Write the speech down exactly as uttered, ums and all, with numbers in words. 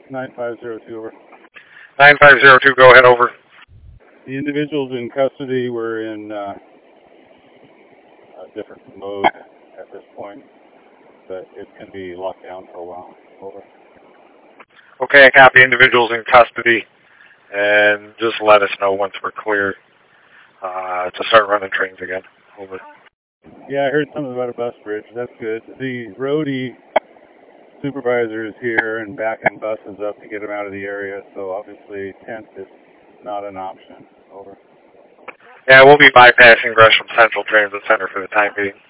nine five zero two, over. nine five zero two, go ahead, over. The individuals in custody were in uh, a different mode at this point, but it can be locked down for a while. Over. Okay, I copy. Individuals in custody, and just let us know once we're clear uh, to start running trains again. Over. Yeah, I heard something about a bus bridge. That's good. The roadie supervisor is here and backing buses up to get them out of the area, so obviously tent is not an option. Over. Yeah, we'll be bypassing Gresham Central Transit Center for the time being.